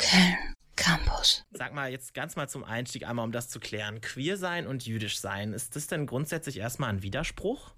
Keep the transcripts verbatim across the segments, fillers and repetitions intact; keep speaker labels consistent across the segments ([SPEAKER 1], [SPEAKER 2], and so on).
[SPEAKER 1] Köln Campus.
[SPEAKER 2] Sag mal, jetzt ganz mal zum Einstieg einmal, um das zu klären. Queer sein und jüdisch sein, ist das denn grundsätzlich erstmal ein Widerspruch?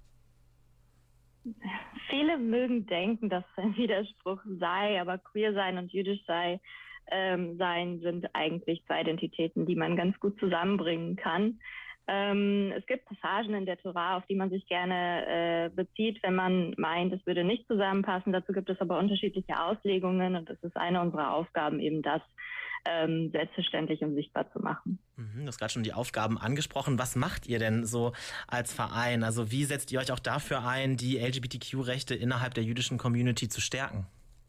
[SPEAKER 3] Viele mögen denken, dass es ein Widerspruch sei, aber queer sein und jüdisch sei, ähm, sein sind eigentlich zwei Identitäten, die man ganz gut zusammenbringen kann. Ähm, es gibt Passagen in der Tora, auf die man sich gerne äh, bezieht, wenn man meint, es würde nicht zusammenpassen. Dazu gibt es aber unterschiedliche Auslegungen und es ist eine unserer Aufgaben, eben das ähm, selbstverständlich und sichtbar zu machen.
[SPEAKER 2] Mhm, du hast gerade schon die Aufgaben angesprochen. Was macht ihr denn so als Verein? Also wie setzt ihr euch auch dafür ein, die L G B T Q-Rechte innerhalb der jüdischen Community zu stärken?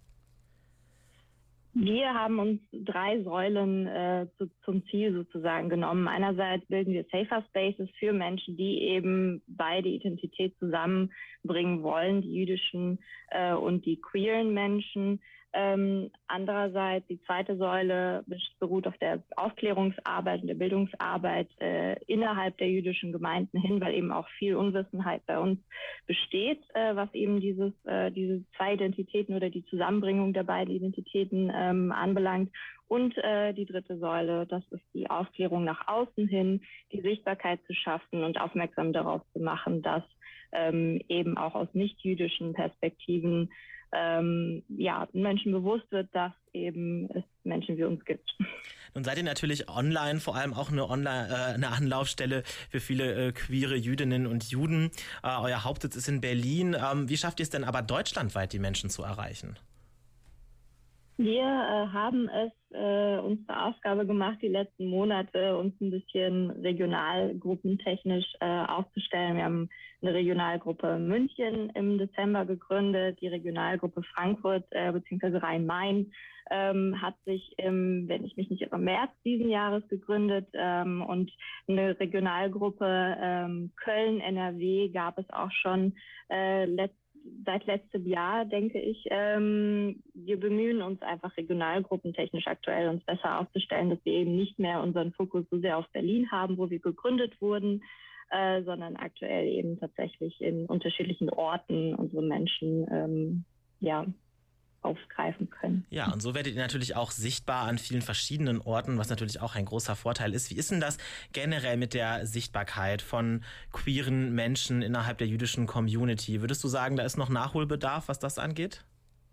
[SPEAKER 3] Wir haben uns drei Säulen äh, zu, zum Ziel sozusagen genommen. Einerseits bilden wir Safer Spaces für Menschen, die eben beide Identität zusammenbringen wollen, die jüdischen äh, und die queeren Menschen. Ähm, andererseits die zweite Säule beruht auf der Aufklärungsarbeit und der Bildungsarbeit äh, innerhalb der jüdischen Gemeinden hin, weil eben auch viel Unwissenheit bei uns besteht, äh, was eben dieses, äh, diese zwei Identitäten oder die Zusammenbringung der beiden Identitäten ähm, anbelangt. Und äh, die dritte Säule, das ist die Aufklärung nach außen hin, die Sichtbarkeit zu schaffen und aufmerksam darauf zu machen, dass ähm, eben auch aus nicht-jüdischen Perspektiven ähm, ja, Menschen bewusst wird, dass eben es Menschen wie uns gibt.
[SPEAKER 2] Nun seid ihr natürlich online vor allem auch eine, online, äh, eine Anlaufstelle für viele äh, queere Jüdinnen und Juden. Äh, euer Hauptsitz ist in Berlin. Ähm, wie schafft ihr es denn aber deutschlandweit, die Menschen zu erreichen?
[SPEAKER 3] Wir äh, haben es äh, uns zur Aufgabe gemacht, die letzten Monate uns ein bisschen regionalgruppentechnisch äh, aufzustellen. Wir haben eine Regionalgruppe München im Dezember gegründet, die Regionalgruppe Frankfurt äh, bzw. Rhein-Main ähm, hat sich im, wenn ich mich nicht irre, März diesen Jahres gegründet ähm, und eine Regionalgruppe ähm, Köln N R W gab es auch schon äh, letztes seit letztem Jahr, denke ich. Ähm, wir bemühen uns einfach regionalgruppentechnisch aktuell uns besser aufzustellen, dass wir eben nicht mehr unseren Fokus so sehr auf Berlin haben, wo wir gegründet wurden, äh, sondern aktuell eben tatsächlich in unterschiedlichen Orten unsere Menschen ähm, ja, aufgreifen können.
[SPEAKER 2] Ja, und so werdet ihr natürlich auch sichtbar an vielen verschiedenen Orten, was natürlich auch ein großer Vorteil ist. Wie ist denn das generell mit der Sichtbarkeit von queeren Menschen innerhalb der jüdischen Community? Würdest du sagen, da ist noch Nachholbedarf, was das angeht?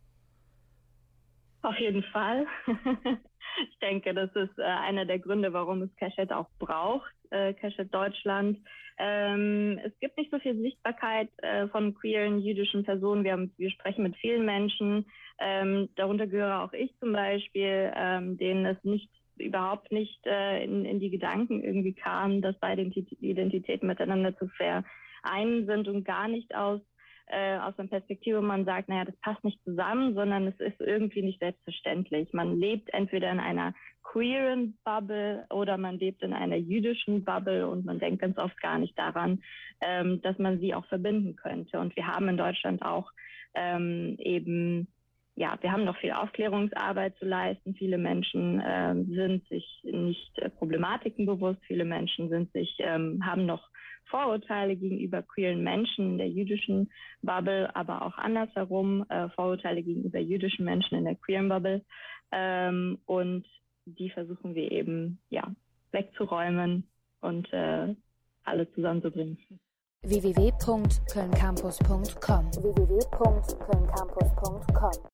[SPEAKER 3] Auf jeden Fall. Ich denke, das ist äh, einer der Gründe, warum es Keshet auch braucht, äh, Keshet Deutschland. Ähm, es gibt nicht so viel Sichtbarkeit äh, von queeren jüdischen Personen. Wir, haben, wir sprechen mit vielen Menschen, ähm, darunter gehöre auch ich zum Beispiel, ähm, denen es nicht überhaupt nicht äh, in, in die Gedanken irgendwie kam, dass beide Identitäten miteinander zu vereinen sind und gar nicht aus Äh, aus einer Perspektive, wo man sagt, naja, das passt nicht zusammen, sondern es ist irgendwie nicht selbstverständlich. Man lebt entweder in einer queeren Bubble oder man lebt in einer jüdischen Bubble und man denkt ganz oft gar nicht daran, ähm, dass man sie auch verbinden könnte. Und wir haben in Deutschland auch ähm, eben, ja, wir haben noch viel Aufklärungsarbeit zu leisten. Viele Menschen ähm, sind sich nicht äh, Problematiken bewusst. Viele Menschen sind sich, ähm, haben noch Vorurteile gegenüber queeren Menschen in der jüdischen Bubble, aber auch andersherum, äh, Vorurteile gegenüber jüdischen Menschen in der queeren Bubble. Ähm, und die versuchen wir eben, ja, wegzuräumen und äh, alle zusammenzubringen.
[SPEAKER 1] w w w punkt köln campus punkt com w w w punkt köln campus punkt com